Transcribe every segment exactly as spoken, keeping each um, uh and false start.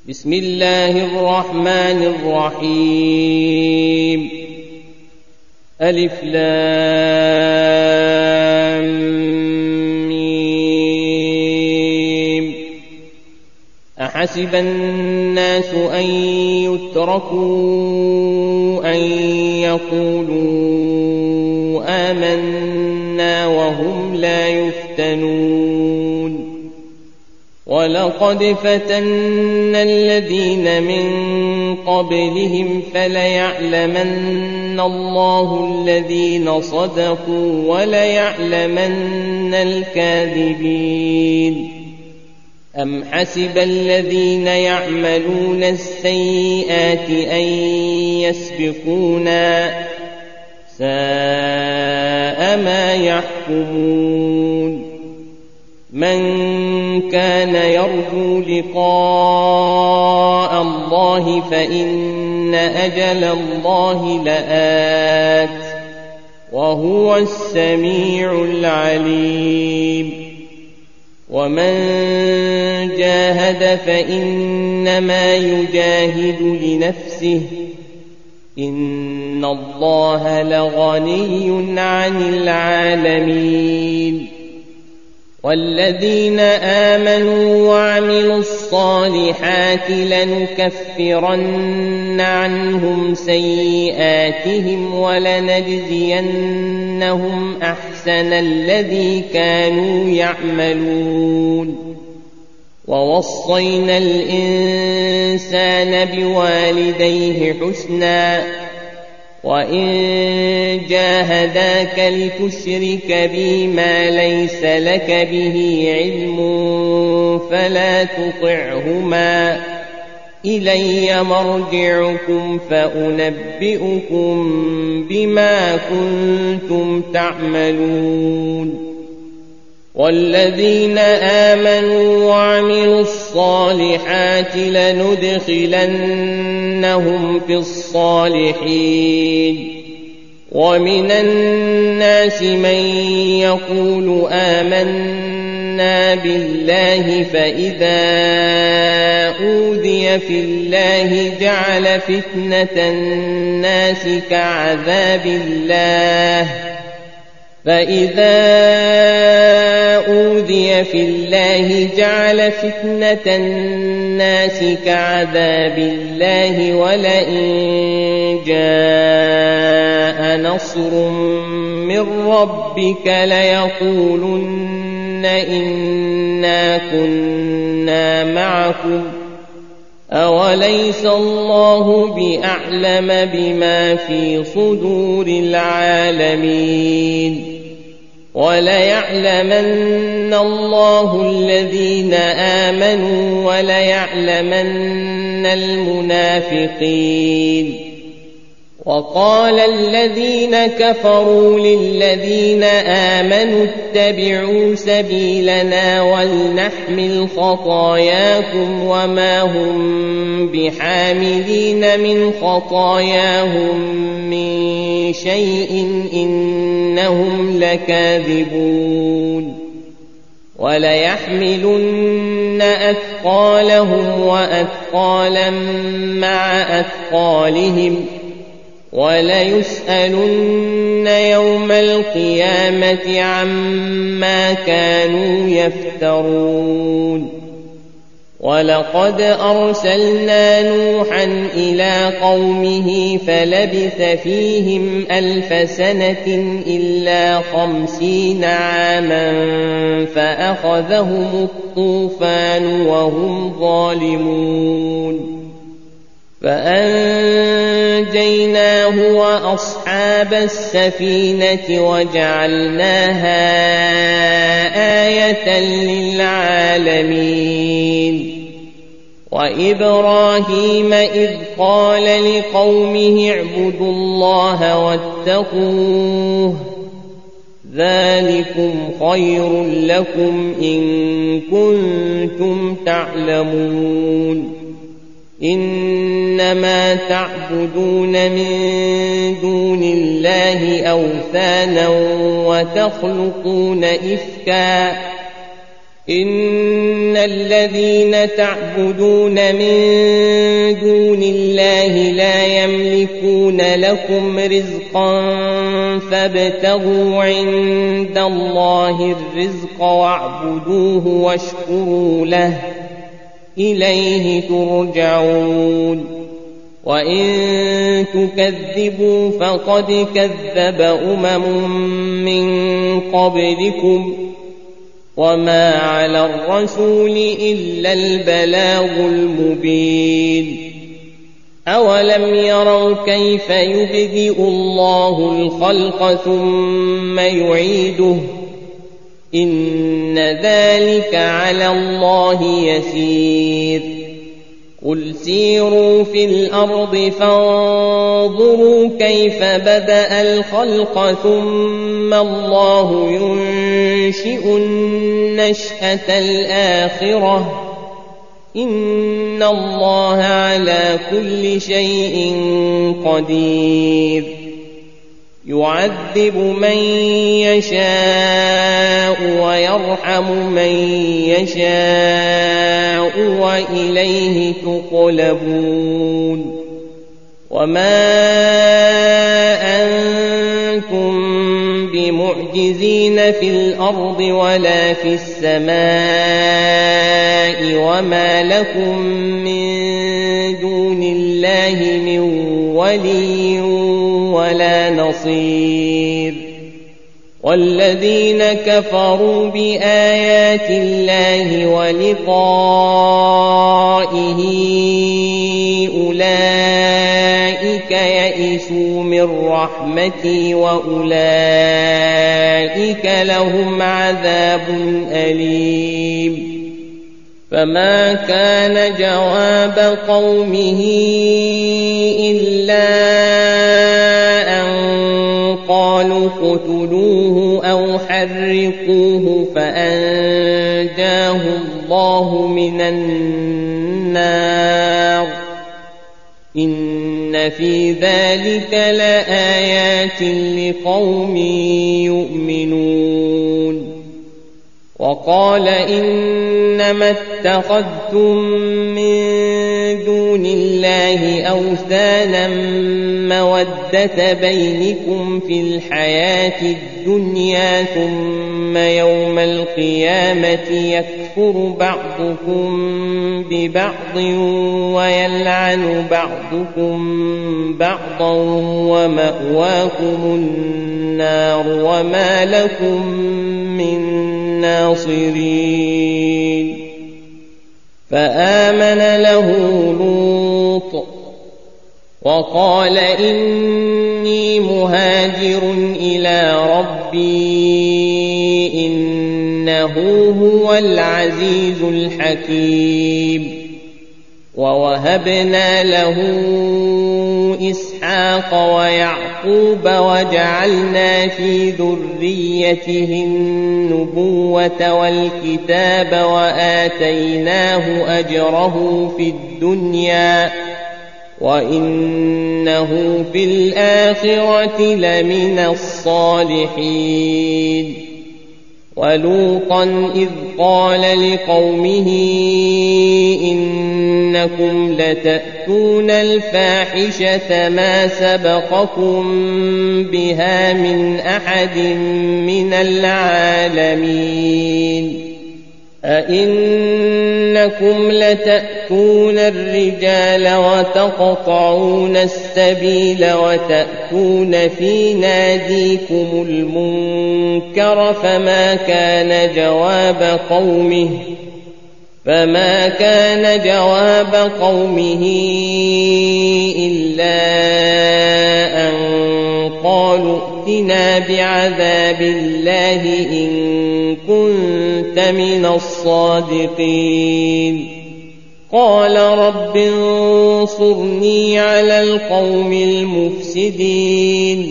بسم الله الرحمن الرحيم ألف لام ميم أحسب الناس أن يتركوا أن يقولوا آمنا وهم لا يفتنون ولقد فتنا الذين من قبلهم فليعلمن الله الذين صدقوا وليعلمن الكاذبين أم حسب الذين يعملون السيئات أن يسبقونا ساء ما يحكمون من كان يرجو لقاء الله فإن أجل الله لآت وهو السميع العليم ومن جاهد فإنما يجاهد لنفسه إن الله لغني عن العالمين والذين آمنوا وعملوا الصالحات لنكفرن عنهم سيئاتهم ولنجزينهم أحسن الذي كانوا يعملون ووصينا الإنسان بوالديه حسنا وإن جاهداك لتشرك بي ما ليس لك به علم فلا تطعهما إلي مرجعكم فأنبئكم بما كنتم تعملون والذين آمنوا وعملوا الصالحات لندخلنهم في الصالحين ومن الناس من يقول آمنا بالله فإذا أوذي في الله جعل فتنة الناس كعذاب الله فإذا أوذي في الله جعل فتنة الناس كعذاب الله ولئن جاء نصر من ربك ليقولن إنا كنا معكم أوليس الله بأعلم بما في صدور العالمين وليعلمن الله الذين آمنوا وليعلمن المنافقين وقال الذين كفروا للذين آمنوا اتبعوا سبيلنا ولنحمل خطاياكم وما هم بحاملين من خطاياهم من شيء إنهم لكاذبون وليحملن أثقالهم وأثقالا مع أثقالهم وليسألن يوم القيامة عما كانوا يفترون ولقد أرسلنا نوحا إلى قومه فلبث فيهم ألف سنة إلا خمسين عاما فأخذهم الطوفان وهم ظالمون فأنجيناه وأصحاب السفينة وجعلناها آية للعالمين وإبراهيم إذ قال لقومه اعبدوا الله واتقوه ذلكم خير لكم إن كنتم تعلمون إنما تعبدون من دون الله أوثانا وتخلقون إفكا إن الذين تعبدون من دون الله لا يملكون لكم رزقا فابتغوا عند الله الرزق واعبدوه واشكروا له إليه ترجعون وإن تكذبوا فقد كذب أمم من قبلكم وما على الرسول إلا البلاغ المبين أولم يروا كيف يبدئ الله الخلق ثم يعيده إن ذلك على الله يسير قل سيروا في الأرض فانظروا كيف بدأ الخلق ثم الله ينشئ النشأة الآخرة إن الله على كل شيء قدير يعذب من يشاء ويرحم من يشاء وإليه تقلبون وما أنتم بمعجزين في الأرض ولا في السماء وما لكم من دون الله من ولي ولا نصير والذين كفروا بآيات الله ولقائه أولئك يئسوا من رحمتي وأولئك لهم عذاب أليم فما كان جواب قومه إلا أن قالوا اقتلوه أو حرقوه فأنجاه الله من النار إن في ذلك لآيات لقوم يؤمنون وقال إنما اتخذتم من دون الله أوثانا مودة بينكم في الحياة الدنيا ثم يوم القيامة يكفر بعضكم ببعض ويلعن بعضكم بعضا ومأواكم النار وما لكم من ناصرين فآمن له لوط وقال إني مهاجر إلى ربي إنه هو العزيز الحكيم ووهبنا له إسحاق ويعقوب وجعلنا في ذريته النبوة والكتاب وآتيناه أجره في الدنيا وإنه في الآخرة لمن الصالحين ولوطا إذ قال لقومه إنكم لتأتون الفاحشة ما سبقكم بها من أحد من العالمين أئنكم لتأتون الرجال وتقطعون السبيل وتأتون في ناديكم المنكر فما كان جواب قومه فما كان جواب قومه إلا أن قالوا ائتنا بعذاب الله إن كنت من الصادقين قال رب انصرني على القوم المفسدين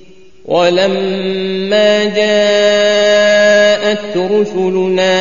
ولما جاءت رسلنا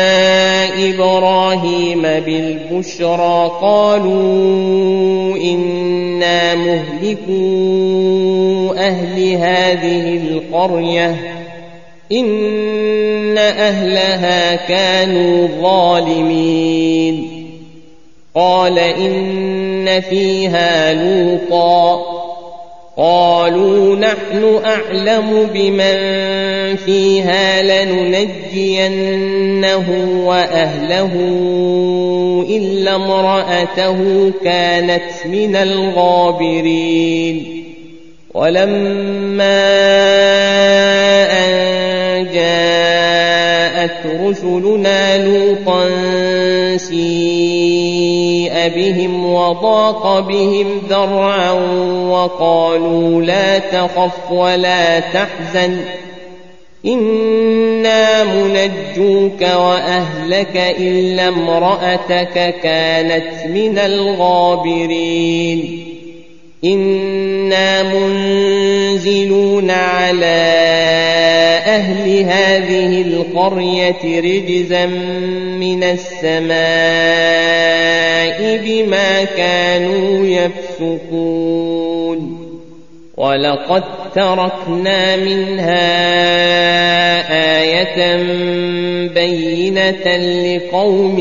إبراهيم بالبشرى قالوا إنا مهلكو أهل هذه القرية إن أهلها كانوا ظالمين قال إن فيها لوطا قالوا نحن أعلم بمن فيها لننجينه وأهله إلا امرأته كانت من الغابرين ولما أن جاءت رسلنا لوطا سيء بهم وضاق بهم ذرعا وقالوا لا تخف ولا تحزن إنا منجوك وأهلك إلا امرأتك كانت من الغابرين إنا منزلون على أهل هذه القرية رجزا من السماء بما كانوا يفسقون ولقد تركنا منها آية بينة لقوم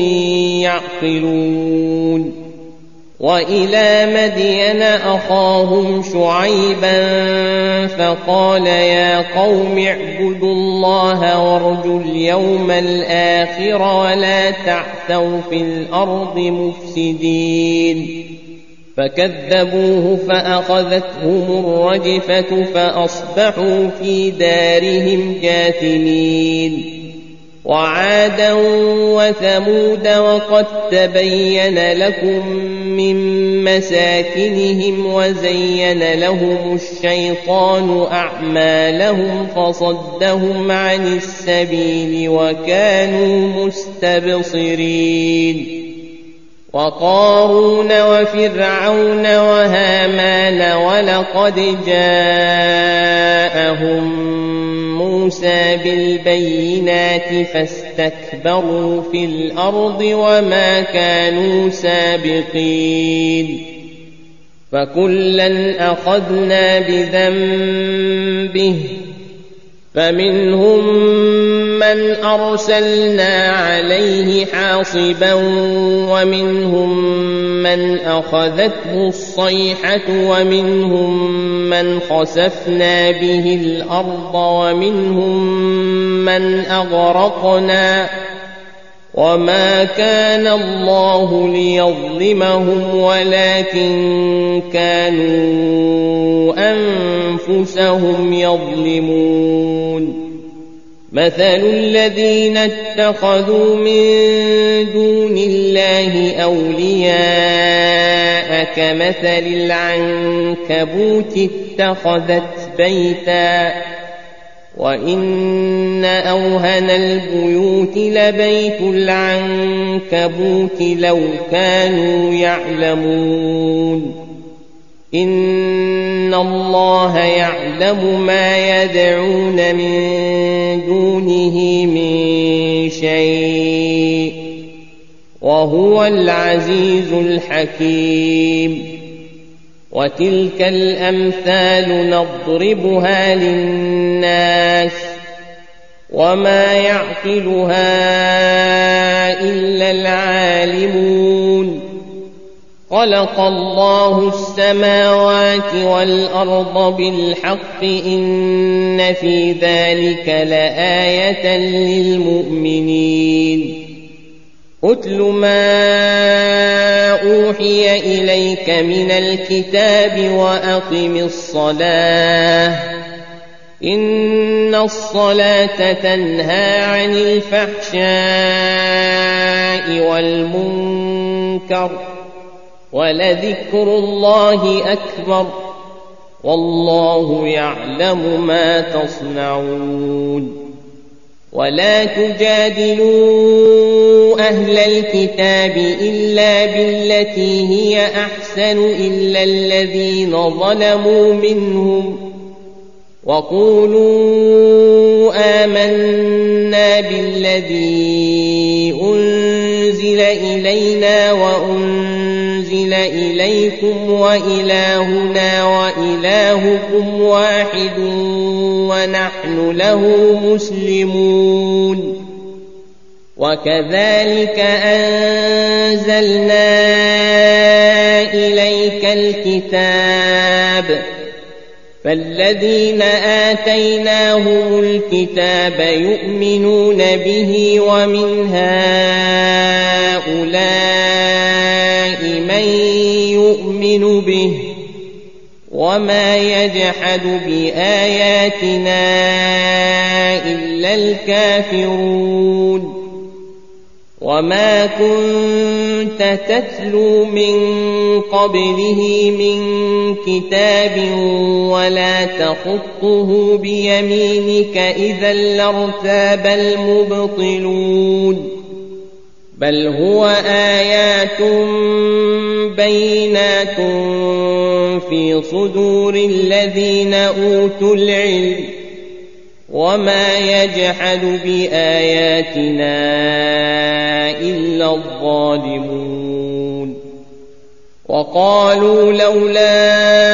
يعقلون وإلى مدين أخاهم شعيبا فقال يا قوم اعبدوا الله وارجوا اليوم الآخر ولا تعثوا في الأرض مفسدين فكذبوه فأخذتهم الرجفة فأصبحوا في دارهم جاثمين وعادا وثمود وقد تبين لكم من مساكنهم وزين لهم الشيطان أعمالهم فصدهم عن السبيل وكانوا مستبصرين وقارون وفرعون وهامان ولقد جاءهم موسى بالبينات فاستكبروا في الأرض وما كانوا سابقين فكلا أخذنا بذنبه فمنهم من أرسلنا عليه حاصبا ومنهم من أخذته الصيحة ومنهم من خسفنا به الأرض ومنهم من أغرقنا وما كان الله ليظلمهم ولكن كانوا أنفسهم يظلمون مثل الذين اتخذوا من دون الله أولياء كمثل العنكبوت اتخذت بيتا وإن أوهن البيوت لبيت العنكبوت لو كانوا يعلمون إن الله يعلم ما يدعون من دونه من شيء وهو العزيز الحكيم وتلك الأمثال نضربها للناس وما يعقلها إلا العالمون خلق الله السماوات والأرض بالحق إن في ذلك لآية للمؤمنين أتل ما أوحي إليك من الكتاب وأقم الصلاة إن الصلاة تنهى عن الفحشاء والمنكر ولذكر الله أكبر والله يعلم ما تصنعون ولا تجادلوا أهل الكتاب إلا بالتي هي أحسن إلا الذين ظلموا منهم وقولوا آمنا بالذي أنزل إلينا وأنزل أنزل إليكم وإلهنا وإلهكم واحد ونحن له مسلمون وكذلك أنزلنا إليك الكتاب فالذين آتيناهم الكتاب يؤمنون به ومن هؤلاء من يؤمن به وما يجحد بآياتنا إلا الكافرون وما كنت تتلو من قبله من كتاب ولا تخطه بيمينك إذا لارتاب المبطلون بل هو آيات بينات في صدور الذين أوتوا العلم وما يجحد بآياتنا إلا الظالمون وقالوا لولا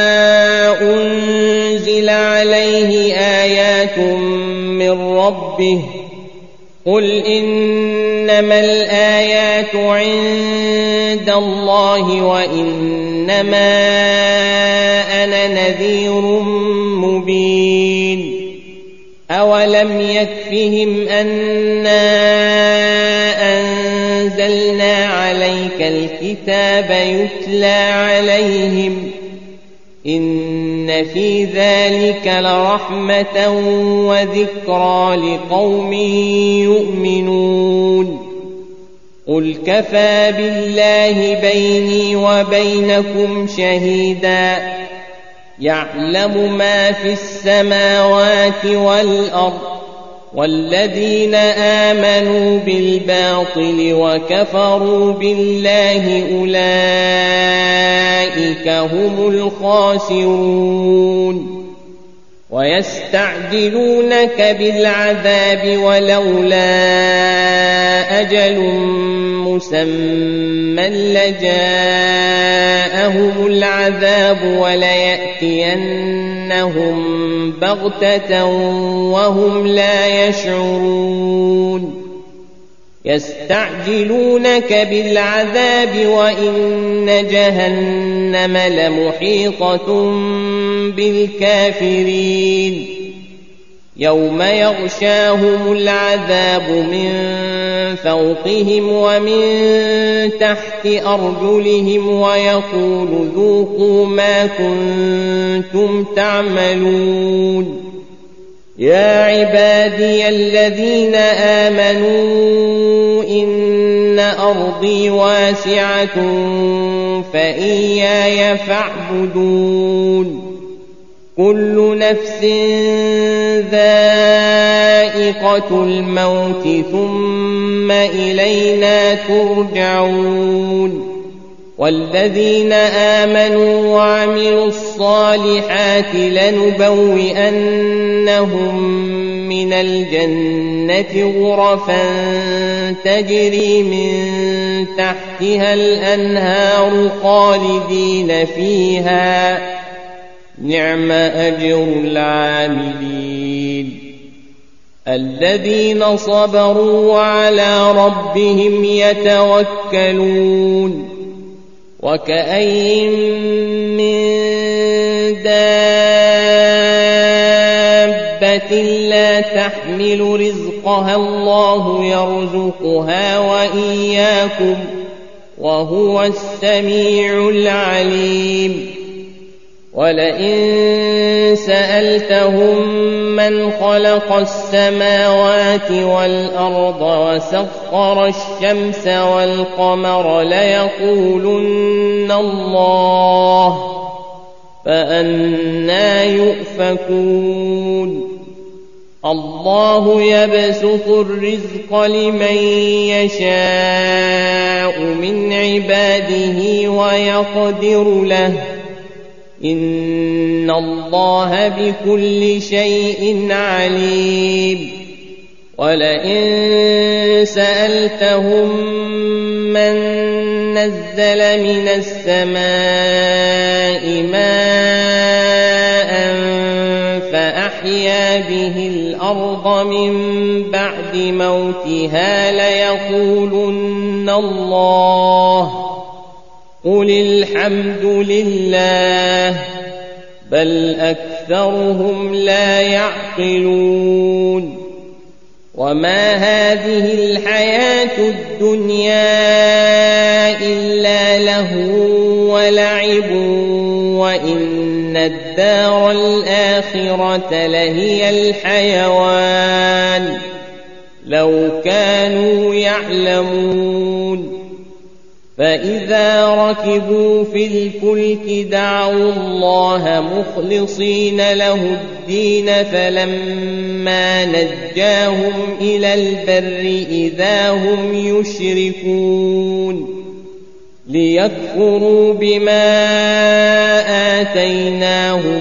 أنزل عليه آيات من ربه قل إنما الآيات عند الله وإنما أنا نذير مبين أولم يكفهم أنا أنزلنا عليك الكتاب يتلى عليهم إن في ذلك لرحمة وذكرى لقوم يؤمنون قل كفى بالله بيني وبينكم شهيدا يعلم ما في السماوات والأرض والذين آمنوا بالباطل وكفروا بالله أولئك هم الخاسرون ويستعجلونك بالعذاب ولولا أجل مسمى لجاءهم العذاب وليأتينهم بغتة وهم لا يشعرون يستعجلونك بالعذاب وإن جهنم لمحيطة بالكافرين يوم يغشاهم العذاب من فوقهم ومن تحت أرجلهم ويقول ذوقوا ما كنتم تعملون يا عبادي الذين آمنوا إن أرضي واسعة فإياي فاعبدون كل نفس ذائقة الموت ثم إلينا ترجعون والذين آمنوا وعملوا الصالحات لنبوئنهم من الجنة غرفا تجري من تحتها الأنهار خالدين فيها نعم أجر العاملين الذين صبروا وعلى ربهم يتوكلون وكأين من دابة لا تحمل رزقها الله يرزقها وإياكم وهو السميع العليم ولئن سألتهم من خلق السماوات والأرض وسخر الشمس والقمر ليقولن الله فأنى يؤفكون الله يبسط الرزق لمن يشاء من عباده ويقدر له إن الله بكل شيء عليم ولئن سألتهم من نزل من السماء ماء فأحيا به الأرض من بعد موتها ليقولن الله قل الحمد لله بل أكثرهم لا يعقلون وما هذه الحياة الدنيا إلا لهو ولعب وإن الدار الآخرة لهي الحيوان لو كانوا يعلمون فإذا ركبوا في الفلك دعوا الله مخلصين له الدين فلما نجاهم إلى البر إذا هم يشركون ليكفروا بما آتيناهم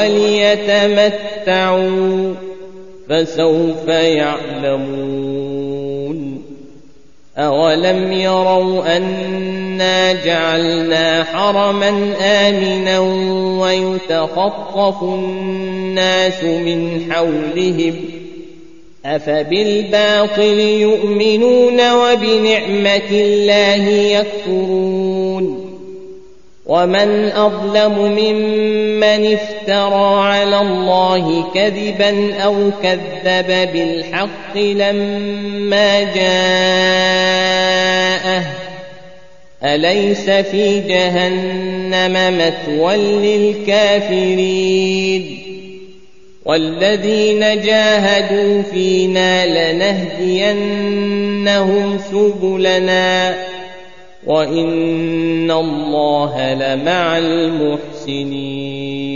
وليتمتعوا فسوف يعلمون أولم يروا أنا جعلنا حرما آمنا ويتخطف الناس من حولهم أفبالباطل يؤمنون وبنعمة الله يكفرون ومن أظلم ممن افترى على الله كذبا أو كذب بالحق لما جاءه أليس في جهنم مثوى للكافرين والذين جاهدوا فينا لنهدينهم سبلنا وإن الله لمع المحسنين